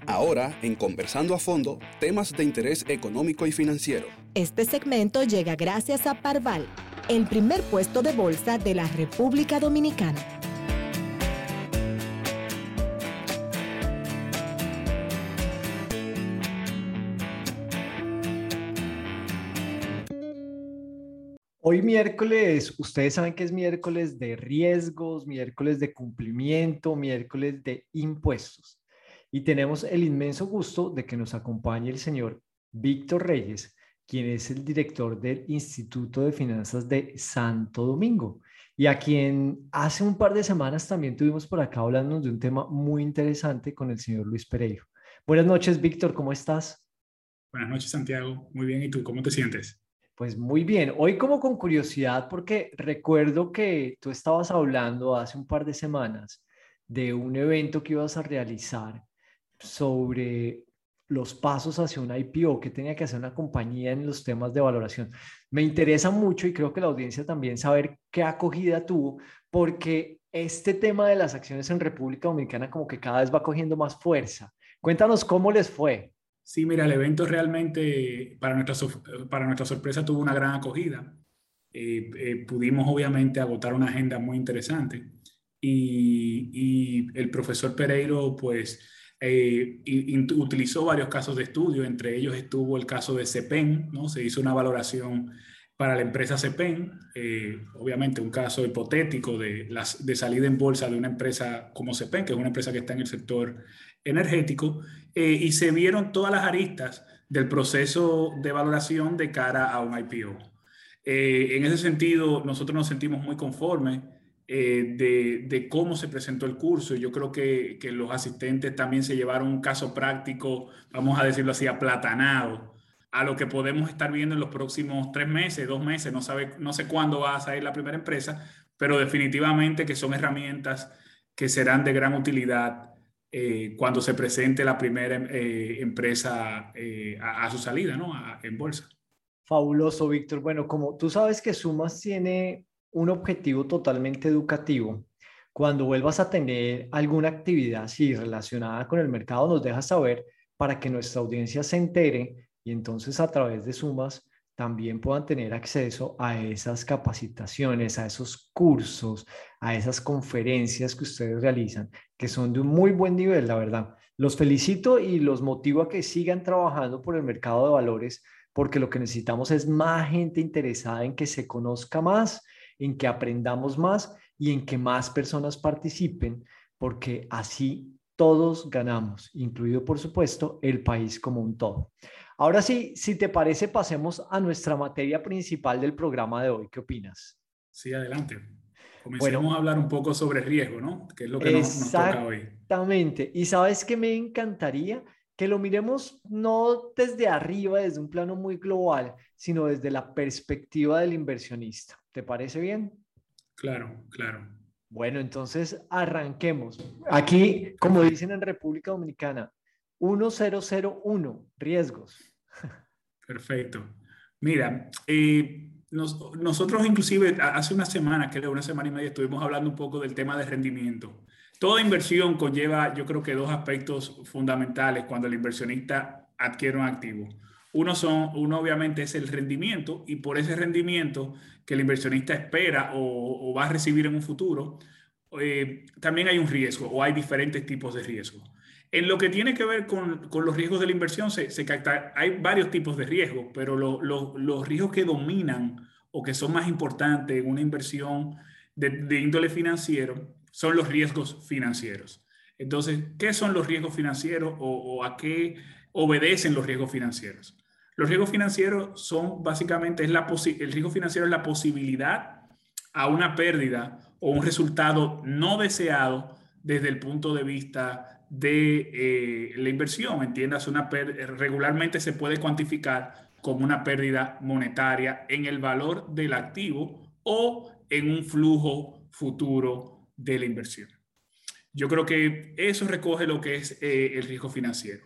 Ahora, en Conversando a Fondo, temas de interés económico y financiero. Este segmento llega gracias a Parval, el primer puesto de bolsa de la República Dominicana. Hoy miércoles, ustedes saben que es miércoles de riesgos, miércoles de cumplimiento, miércoles de impuestos. Y tenemos el inmenso gusto de que nos acompañe el señor Víctor Reyes, quien es el director del Instituto de Finanzas de Santo Domingo y a quien hace un par de semanas también tuvimos por acá hablando de un tema muy interesante con el señor Luis Pereiro. Buenas noches, Víctor, ¿cómo estás? Buenas noches, Santiago. Muy bien, ¿y tú? ¿Cómo te sientes? Pues muy bien, hoy como con curiosidad porque recuerdo que tú estabas hablando hace un par de semanas de un evento que ibas a realizar sobre los pasos hacia un IPO que tenía que hacer una compañía en los temas de valoración. Me interesa mucho y creo que la audiencia también saber qué acogida tuvo porque este tema de las acciones en República Dominicana como que cada vez va cogiendo más fuerza. Cuéntanos cómo les fue. Sí, mira, el evento realmente, para nuestra sorpresa, tuvo una gran acogida. Pudimos, obviamente, agotar una agenda muy interesante. Y el profesor Pereiro, pues, utilizó varios casos de estudio. Entre ellos estuvo el caso de CEPEN, ¿no? Se hizo una valoración para la empresa CEPEN, obviamente un caso hipotético de salida en bolsa de una empresa como CEPEN, que es una empresa que está en el sector energético, y se vieron todas las aristas del proceso de valoración de cara a un IPO. En ese sentido, nosotros nos sentimos muy conformes de cómo se presentó el curso. Yo creo que los asistentes también se llevaron un caso práctico, vamos a decirlo así, aplatanado, a lo que podemos estar viendo en los próximos 3 meses, 2 meses, no sé cuándo va a salir la primera empresa, pero definitivamente que son herramientas que serán de gran utilidad cuando se presente la primera empresa a su salida, ¿no? En bolsa. Fabuloso, Víctor. Bueno, como tú sabes que Sumas tiene un objetivo totalmente educativo, cuando vuelvas a tener alguna actividad así relacionada con el mercado, nos dejas saber para que nuestra audiencia se entere y entonces a través de Sumas también puedan tener acceso a esas capacitaciones, a esos cursos, a esas conferencias que ustedes realizan, que son de un muy buen nivel, la verdad. Los felicito y los motivo a que sigan trabajando por el mercado de valores porque lo que necesitamos es más gente interesada en que se conozca más, en que aprendamos más y en que más personas participen, porque así todos ganamos, incluido por supuesto el país como un todo. Ahora sí, si te parece, pasemos a nuestra materia principal del programa de hoy. ¿Qué opinas? Sí, adelante. Comencemos Bueno, a hablar un poco sobre riesgo, ¿no? Que es lo que nos toca hoy. exactamente. Y sabes que me encantaría que lo miremos no desde arriba, desde un plano muy global, sino desde la perspectiva del inversionista. ¿Te parece bien? Claro, claro. Bueno, entonces arranquemos. Aquí, como Perfecto. dicen en República Dominicana, 1001, riesgos. Perfecto. Mira, nosotros inclusive hace una semana, creo, una semana y media, estuvimos hablando un poco del tema de rendimiento. Toda inversión conlleva, yo creo que dos aspectos fundamentales cuando el inversionista adquiere un activo. Uno obviamente es el rendimiento y por ese rendimiento que el inversionista espera o va a recibir en un futuro, también hay un riesgo o hay diferentes tipos de riesgo. En lo que tiene que ver con los riesgos de la inversión, hay varios tipos de riesgos, pero los riesgos que dominan o que son más importantes en una inversión de índole financiero son los riesgos financieros. Entonces, ¿qué son los riesgos financieros o a qué obedecen los riesgos financieros? Los riesgos financieros son básicamente, el riesgo financiero es la posibilidad a una pérdida o un resultado no deseado desde el punto de vista de la inversión. Entiendas, regularmente se puede cuantificar como una pérdida monetaria en el valor del activo o en un flujo futuro de la inversión. Yo creo que eso recoge lo que es el riesgo financiero.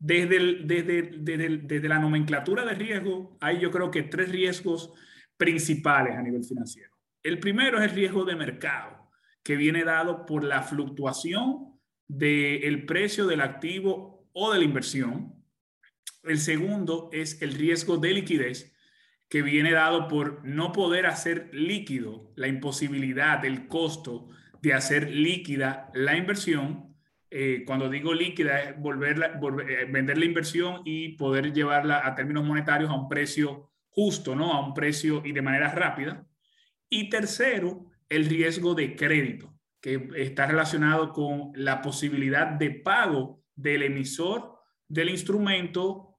Desde la nomenclatura de riesgo, hay yo creo que 3 riesgos principales a nivel financiero. El primero es el riesgo de mercado, que viene dado por la fluctuación del precio del activo o de la inversión. El segundo es el riesgo de liquidez, que viene dado por no poder hacer líquido, la imposibilidad, el costo de hacer líquida la inversión. Cuando digo líquida es vender la inversión y poder llevarla a términos monetarios a un precio justo, ¿no? A un precio y de manera rápida. Y tercero, el riesgo de crédito, que está relacionado con la posibilidad de pago del emisor del instrumento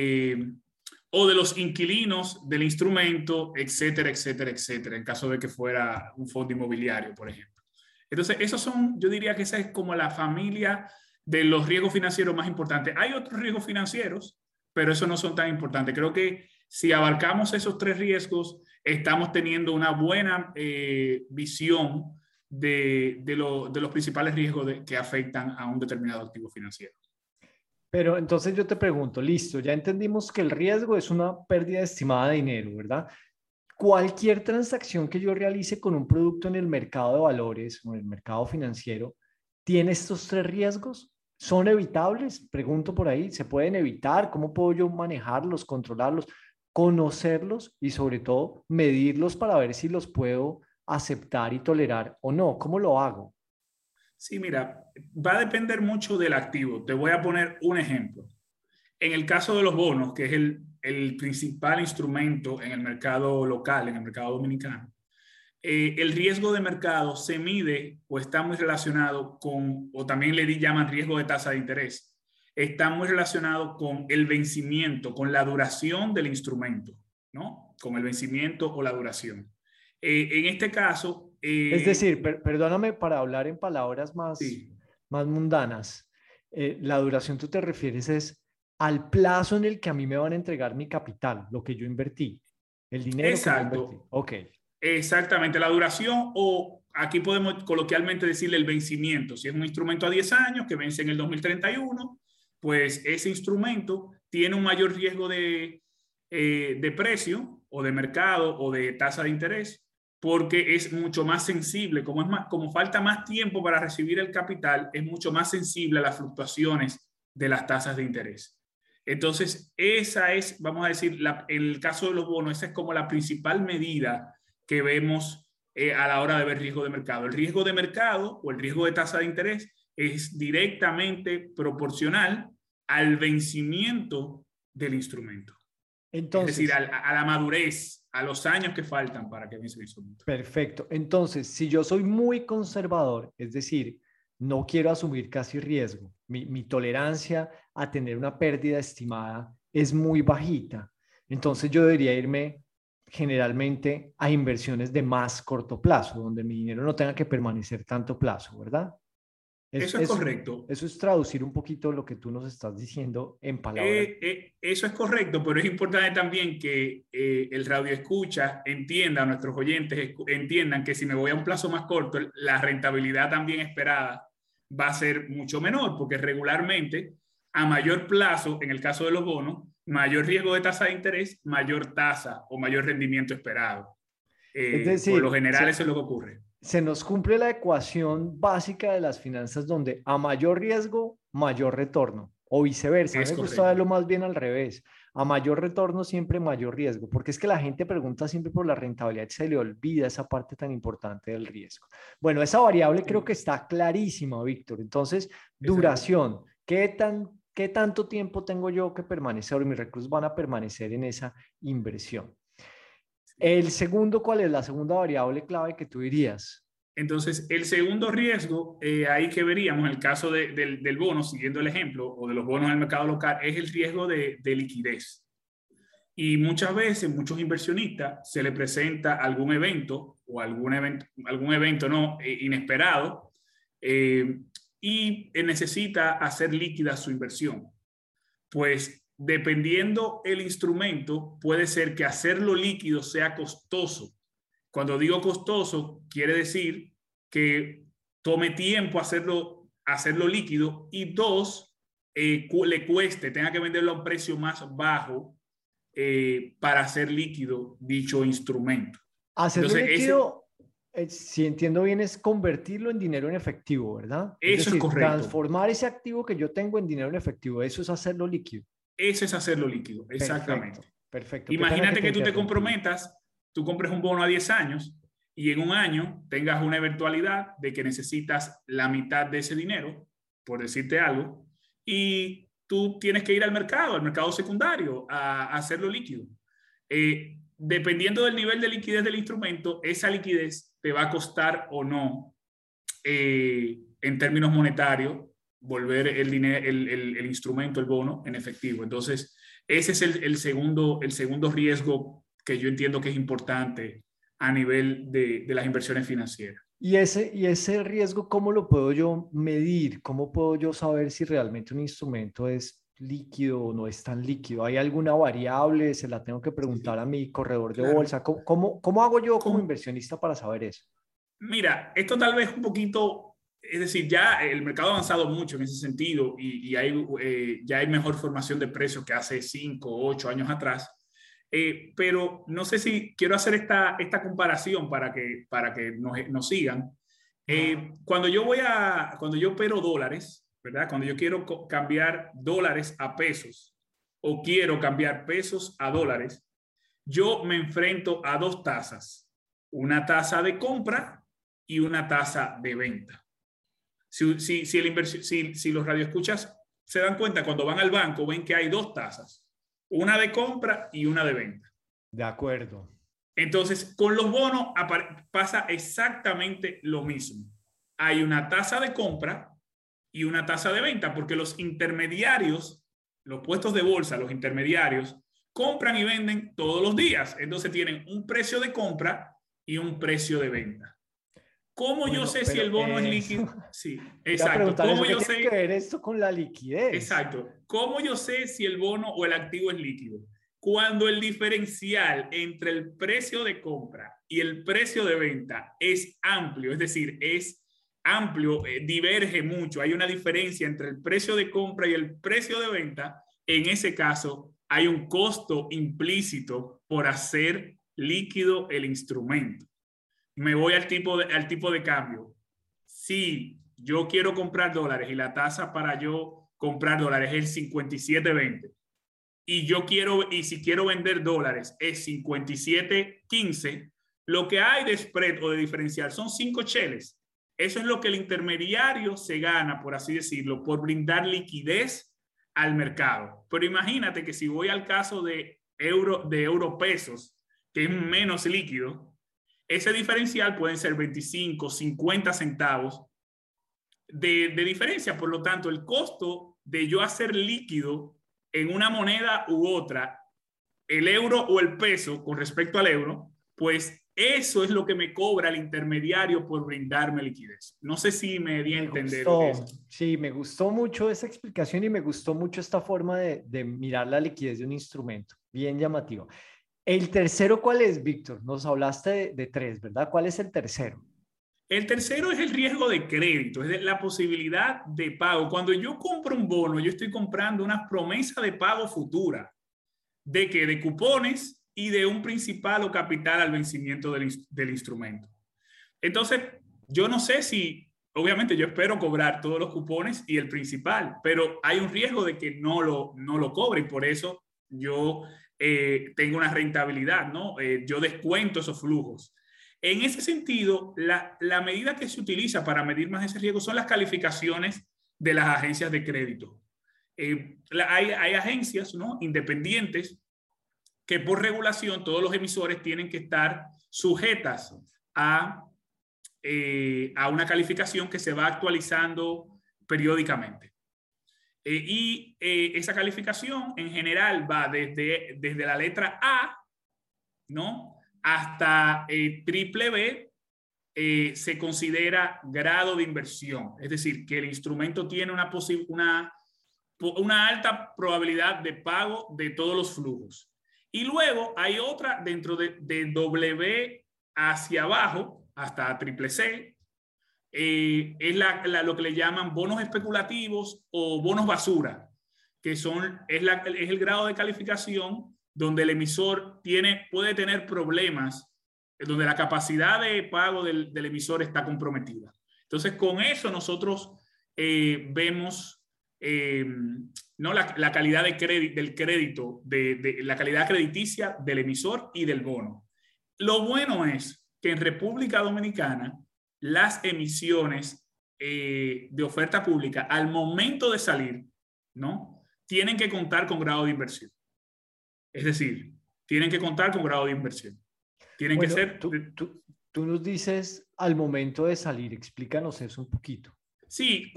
o de los inquilinos del instrumento, etcétera, etcétera, etcétera, en caso de que fuera un fondo inmobiliario, por ejemplo. Entonces, esos son, yo diría que esa es como la familia de los riesgos financieros más importantes. Hay otros riesgos financieros, pero esos no son tan importantes. Creo que si abarcamos esos tres riesgos, estamos teniendo una buena visión de los principales riesgos que afectan a un determinado activo financiero. Pero entonces yo te pregunto, listo, ya entendimos que el riesgo es una pérdida estimada de dinero, ¿verdad? Cualquier transacción que yo realice con un producto en el mercado de valores o en el mercado financiero, ¿tiene estos tres riesgos? ¿Son evitables? Pregunto por ahí, ¿se pueden evitar? ¿Cómo puedo yo manejarlos, controlarlos, conocerlos y sobre todo medirlos para ver si los puedo aceptar y tolerar o no? ¿Cómo lo hago? Sí, mira, va a depender mucho del activo. Te voy a poner un ejemplo. En el caso de los bonos, que es el principal instrumento en el mercado local, en el mercado dominicano, el riesgo de mercado se mide o está muy relacionado con, o también llaman riesgo de tasa de interés, está muy relacionado con el vencimiento, con la duración del instrumento, ¿no? Con el vencimiento o la duración. En este caso... Es decir, perdóname para hablar en palabras sí. más mundanas. La duración tú te refieres es al plazo en el que a mí me van a entregar mi capital, lo que yo invertí, el dinero Exacto. que yo invertí. Ok. Exactamente, la duración o aquí podemos coloquialmente decirle el vencimiento. Si es un instrumento a 10 años que vence en el 2031, pues ese instrumento tiene un mayor riesgo de precio o de mercado o de tasa de interés porque es mucho más sensible, como falta más tiempo para recibir el capital, es mucho más sensible a las fluctuaciones de las tasas de interés. Entonces, esa es, vamos a decir, en el caso de los bonos, esa es como la principal medida que vemos a la hora de ver riesgo de mercado. El riesgo de mercado o el riesgo de tasa de interés es directamente proporcional al vencimiento del instrumento. Entonces, es decir, a la madurez, a los años que faltan para que vence el instrumento. Perfecto. Entonces, si yo soy muy conservador, es decir, no quiero asumir casi riesgo, mi tolerancia a tener una pérdida estimada es muy bajita, entonces yo debería irme generalmente a inversiones de más corto plazo, donde mi dinero no tenga que permanecer tanto plazo, ¿verdad? Eso es correcto. Eso es traducir un poquito lo que tú nos estás diciendo en palabras. Eso es correcto, pero es importante también que el radioescucha entienda, nuestros oyentes entiendan que si me voy a un plazo más corto, la rentabilidad también esperada va a ser mucho menor, porque regularmente a mayor plazo, en el caso de los bonos, mayor riesgo de tasa de interés, mayor tasa o mayor rendimiento esperado. Es decir, por lo general eso es lo que ocurre. Se nos cumple la ecuación básica de las finanzas donde a mayor riesgo, mayor retorno, o viceversa. Me gusta verlo más bien al revés. A mayor retorno, siempre mayor riesgo, porque es que la gente pregunta siempre por la rentabilidad y se le olvida esa parte tan importante del riesgo. Bueno, esa variable creo que está clarísima, Víctor. Entonces, duración. ¿Qué tanto tiempo tengo yo que permanecer o mis recursos van a permanecer en esa inversión? El segundo, ¿cuál es la segunda variable clave que tú dirías? Entonces, el segundo riesgo, ahí que veríamos en el caso del bono, siguiendo el ejemplo, o de los bonos en el mercado local, es el riesgo de liquidez. Y muchas veces, muchos inversionistas se les presenta algún evento o algún evento no inesperado y necesita hacer líquida su inversión. Pues dependiendo el instrumento, puede ser que hacerlo líquido sea costoso. Cuando digo costoso, quiere decir que tome tiempo hacerlo líquido y dos, le cueste, tenga que venderlo a un precio más bajo para hacer líquido dicho instrumento. Hacerlo líquido si entiendo bien, es convertirlo en dinero en efectivo, ¿verdad? Es Eso es decir, correcto. transformar ese activo que yo tengo en dinero en efectivo, eso es hacerlo líquido. Eso es hacerlo líquido, exactamente. Perfecto, perfecto. Qué pena que Imagínate te que tú te interrumpí. comprometas, tú compres un bono a 10 años y en un año tengas una eventualidad de que necesitas la mitad de ese dinero, por decirte algo, y tú tienes que ir al mercado secundario, a hacerlo líquido. Dependiendo del nivel de liquidez del instrumento, esa liquidez te va a costar o no, en términos monetarios, volver el instrumento, el bono, en efectivo. Entonces, ese es el segundo riesgo que yo entiendo que es importante a nivel de las inversiones financieras. Y ese riesgo, ¿cómo lo puedo yo medir? ¿Cómo puedo yo saber si realmente un instrumento es líquido o no es tan líquido? ¿Hay alguna variable? ¿Se la tengo que preguntar Sí, a mi corredor de claro. bolsa? ¿Cómo hago yo como Con, inversionista para saber eso? Mira, esto tal vez un poquito, es decir, ya el mercado ha avanzado mucho en ese sentido y ya hay mejor formación de precios que hace 5 o 8 años atrás. Pero no sé si quiero hacer esta comparación para que nos sigan. Cuando yo opero dólares, ¿verdad? Cuando yo quiero cambiar dólares a pesos o quiero cambiar pesos a dólares, yo me enfrento a dos tasas, una tasa de compra y una tasa de venta. Si los radioescuchas se dan cuenta, cuando van al banco ven que hay dos tasas, una de compra y una de venta. De acuerdo. Entonces, con los bonos pasa exactamente lo mismo. Hay una tasa de compra y una tasa de venta, porque los intermediarios, los puestos de bolsa, los intermediarios, compran y venden todos los días. Entonces tienen un precio de compra y un precio de venta. ¿Cómo yo Bueno, sé si el pero bono es líquido? Sí, te iba a exacto. preguntar eso, ¿Cómo ¿qué yo tiene que sé? ver esto con la liquidez? Exacto. ¿Cómo yo sé si el bono o el activo es líquido? Cuando el diferencial entre el precio de compra y el precio de venta es amplio, es decir, es amplio, diverge mucho, hay una diferencia entre el precio de compra y el precio de venta, en ese caso hay un costo implícito por hacer líquido el instrumento. Me voy al tipo de cambio. Si yo quiero comprar dólares y la tasa para yo comprar dólares es 57.20 y si quiero vender dólares es 57.15, lo que hay de spread o de diferencial son 5 cheles. Eso es lo que el intermediario se gana, por así decirlo, por brindar liquidez al mercado. Pero imagínate que si voy al caso de euro pesos, que es menos líquido, ese diferencial pueden ser 25, 50 centavos de diferencia. Por lo tanto, el costo de yo hacer líquido en una moneda u otra, el euro o el peso con respecto al euro, pues eso es lo que me cobra el intermediario por brindarme liquidez. No sé si me di a Me entender gustó, eso. sí, me gustó mucho esa explicación y me gustó mucho esta forma de mirar la liquidez de un instrumento. Bien llamativo. ¿El tercero cuál es, Víctor? Nos hablaste de tres, ¿verdad? ¿Cuál es el tercero? El tercero es el riesgo de crédito, es la posibilidad de pago. Cuando yo compro un bono, yo estoy comprando una promesa de pago futura. ¿De qué? De cupones y de un principal o capital al vencimiento del instrumento. Entonces, yo no sé si, obviamente yo espero cobrar todos los cupones y el principal, pero hay un riesgo de que no lo cobre y por eso yo tengo una rentabilidad, ¿no? Yo descuento esos flujos. En ese sentido, la medida que se utiliza para medir más ese riesgo son las calificaciones de las agencias de crédito. Hay agencias, ¿no?, independientes que por regulación todos los emisores tienen que estar sujetas a una calificación que se va actualizando periódicamente. Esa calificación en general va desde la letra A, ¿no?, hasta triple B. Se considera grado de inversión, es decir, que el instrumento tiene una alta probabilidad de pago de todos los flujos. Y luego hay otra dentro de W hacia abajo, hasta triple C, es lo que le llaman bonos especulativos o bonos basura, que es el grado de calificación donde el emisor puede tener problemas donde la capacidad de pago del emisor está comprometida. Entonces, con eso nosotros vemos ¿no? la calidad del crédito, de la calidad crediticia del emisor y del bono. Lo bueno es que en República Dominicana las emisiones de oferta pública al momento de salir, ¿no? Tienen que contar con grado de inversión. Es decir, tienen que contar con grado de inversión. Tienen que ser... Tú nos dices al momento de salir, explícanos eso un poquito. Sí,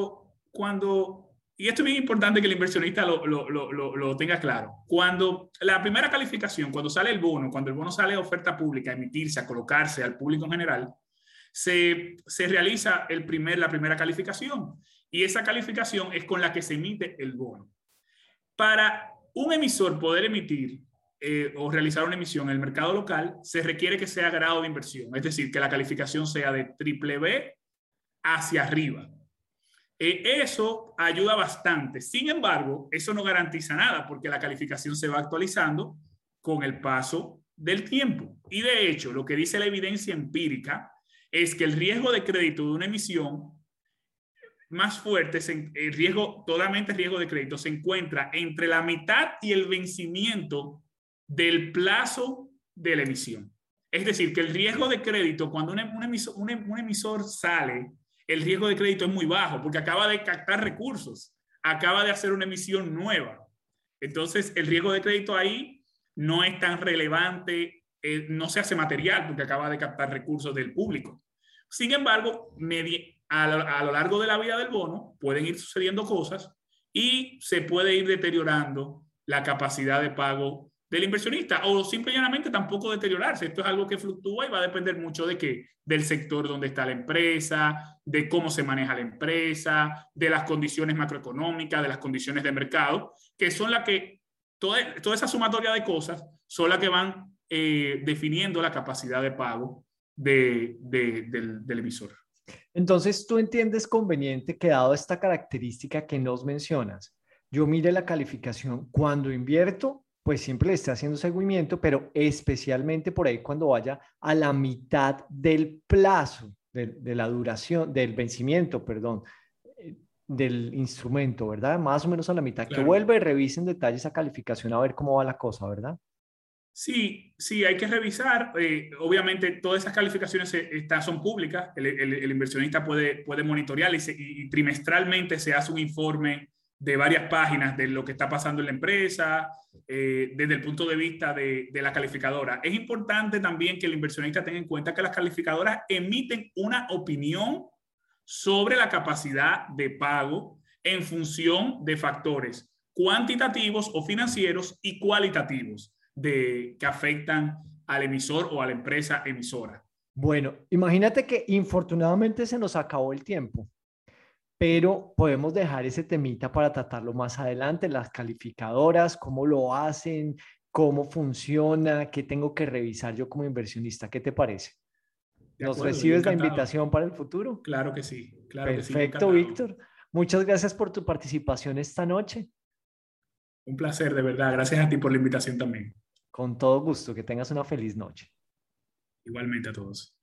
y esto es bien importante que el inversionista lo tenga claro. Cuando la primera calificación, cuando sale el bono, cuando el bono sale a oferta pública, a emitirse, a colocarse al público en general, se realiza la primera calificación. Y esa calificación es con la que se emite el bono. Para un emisor poder emitir o realizar una emisión en el mercado local, se requiere que sea grado de inversión, es decir, que la calificación sea de triple B hacia arriba. Eso ayuda bastante. Sin embargo, eso no garantiza nada porque la calificación se va actualizando con el paso del tiempo. Y de hecho, lo que dice la evidencia empírica es que el riesgo de crédito de una emisión más fuerte, totalmente riesgo de crédito, se encuentra entre la mitad y el vencimiento del plazo de la emisión. Es decir, que el riesgo de crédito, cuando un emisor sale, el riesgo de crédito es muy bajo porque acaba de captar recursos, acaba de hacer una emisión nueva. Entonces, el riesgo de crédito ahí no es tan relevante, no se hace material porque acaba de captar recursos del público. Sin embargo, a lo largo de la vida del bono pueden ir sucediendo cosas y se puede ir deteriorando la capacidad de pago del inversionista o simple y llanamente tampoco deteriorarse. Esto es algo que fluctúa y va a depender mucho de qué, del sector donde está la empresa, de cómo se maneja la empresa, de las condiciones macroeconómicas, de las condiciones de mercado, que son las que, toda esa sumatoria de cosas son las que van definiendo la capacidad de pago del emisor. Entonces, ¿tú entiendes conveniente que dado esta característica que nos mencionas, yo mire la calificación cuando invierto? Pues siempre le esté haciendo seguimiento, pero especialmente por ahí cuando vaya a la mitad del plazo, de la duración, del vencimiento, perdón, del instrumento, ¿verdad? Más o menos a la mitad, claro. Que vuelva y revise en detalle esa calificación a ver cómo va la cosa, ¿verdad? Sí, hay que revisar. Obviamente, todas esas calificaciones son públicas. El inversionista puede monitorear y trimestralmente se hace un informe de varias páginas de lo que está pasando en la empresa, desde el punto de vista de la calificadora. Es importante también que el inversionista tenga en cuenta que las calificadoras emiten una opinión sobre la capacidad de pago en función de factores cuantitativos o financieros y cualitativos que afectan al emisor o a la empresa emisora. Bueno, imagínate que infortunadamente se nos acabó el tiempo, pero podemos dejar ese temita para tratarlo más adelante, las calificadoras, cómo lo hacen, cómo funciona, qué tengo que revisar yo como inversionista. ¿Qué te parece? ¿Nos recibes la invitación para el futuro? Claro que sí. Perfecto, Víctor. Muchas gracias por tu participación esta noche. Un placer, de verdad. Gracias a ti por la invitación también. Con todo gusto. Que tengas una feliz noche. Igualmente a todos.